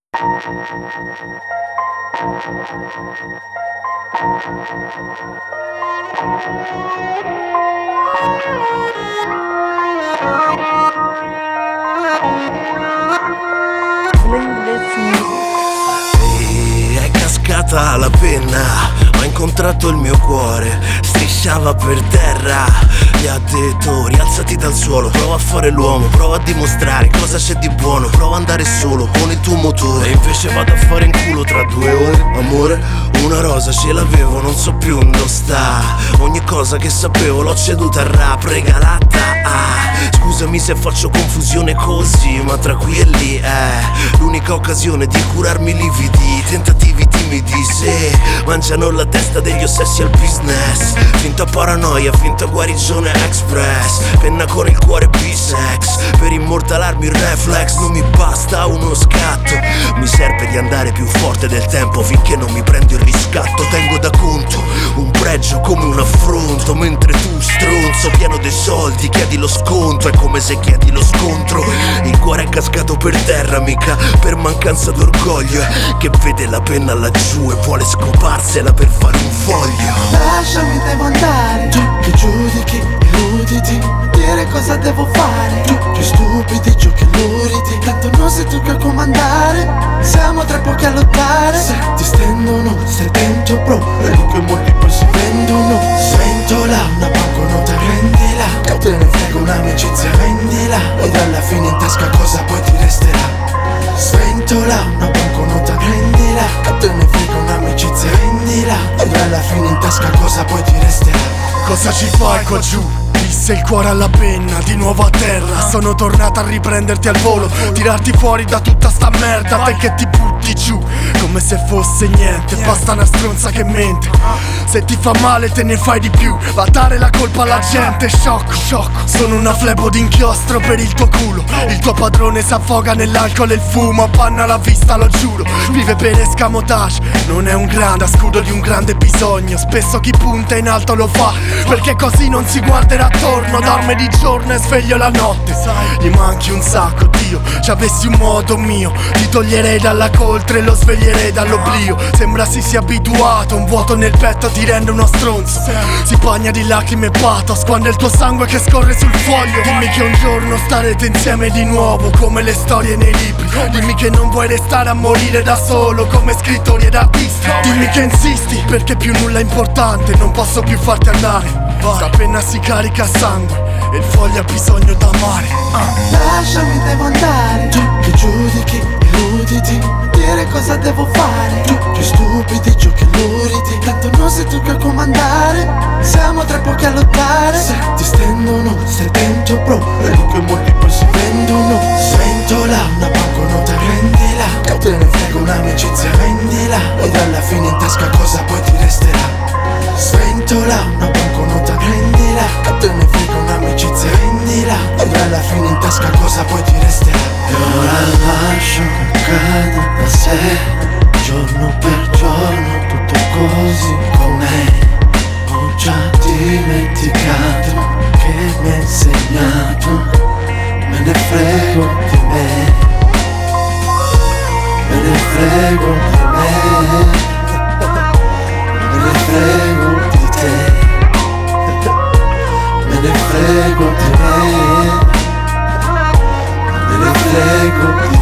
Ehi, è cascata la penna, ho incontrato il mio cuore, strisciava per terra. Gli ha detto rialzati dal suolo, prova a fare l'uomo, prova a dimostrare cosa c'è di buono, prova ad andare solo con il tuo motore. E invece vado a fare in culo tra 2 ore. Amore, una rosa ce l'avevo, non so più dove sta. Ogni cosa che sapevo l'ho ceduta al rap, regalata. Scusami se faccio confusione così, ma tra qui e lì è l'unica occasione di curarmi i lividi, tentativi timidi, se mangiano la testa degli ossessi al business. Finta paranoia, finta guarigione express, penna con il cuore bisex, per immortalarmi il reflex. Non mi basta uno scatto, mi serve di andare più forte del tempo finché non mi prendo il riscatto. Tengo da conto un pregio come un affronto, mentre tu stronzo pieno dei soldi chiedi lo sconto. È come se chiedi lo scontro, il cuore è cascato per terra, mica per mancanza d'orgoglio, che vede la penna laggiù e vuole scoparsela per fare un foglio. Lasciami, devo andare, tu che giudichi, illuditi, dire cosa devo fare, tu che stupidi, giù che luridi, tanto non sei tu che a comandare, siamo tra pochi a lottare, se ti stendono, stai dentro bro, e tu che molti poi si vendono. Sventola, una banconota, prendila, che te ne frega un'amicizia, vendila, ed alla fine in tasca cosa poi ti resterà. Sventola, una banconota, prendila, che te ne frega un'amicizia, vendila, ed alla fine in tasca cosa poi ti resterà. Cosa ci fai qua giù? Disse il cuore alla penna, di nuovo a terra. Sono tornata a riprenderti al volo, tirarti fuori da tutta sta merda, te che ti butti giù come se fosse niente. Basta una stronza che mente, se ti fa male te ne fai di più, va a dare la colpa alla gente. Sciocco, sciocco, sono una flebo d'inchiostro per il tuo culo. Il tuo padrone s'affoga nell'alcol e il fumo, appanna la vista, lo giuro. Vive per escamotage, non è un grande a scudo di un grande bisogno. Spesso chi punta in alto lo fa, perché così non si guarderà attorno. Dorme di giorno e sveglio la notte, gli manchi un sacco, Dio. Ci avessi un modo mio, ti toglierei dalla coltre e lo sveglierei dall'oblio. Sembra si sia abituato, un vuoto nel petto ti rende uno stronzo. Si bagna di lacrime e pathos quando è il tuo sangue che scorre sul foglio. Dimmi che un giorno starete insieme di nuovo come le storie nei libri. Dimmi che non vuoi restare a morire da solo come scrittori ed artisti. Dimmi che insisti perché più nulla è importante, non posso più farti andare. Sta penna si carica sangue e il foglio ha bisogno d'amare. Lasciami, devo andare, tu che giudichi, illuditi, dire cosa devo fare, tu che stupidi, giù che luridi, tanto non sei tu che a comandare, siamo tra pochi a lottare, se ti stendono, stai dentro bro, e tu che molti poi si vendono. Sventola, una banconota, prendila, che te ne frega un'amicizia, vendila, ed alla fine in tasca cosa poi ti resterà. Sventola, una banconota, prendila, che te ne frega un'amicizia, vendila, ed alla fine in tasca cosa poi ti resterà. E ora lascio che cada da sé, giorno per giorno, tutto così com'è. Ho già dimenticato che mi hai insegnato, me ne frego di me, me ne frego di me, me ne frego di te, me ne frego di me, me ne frego di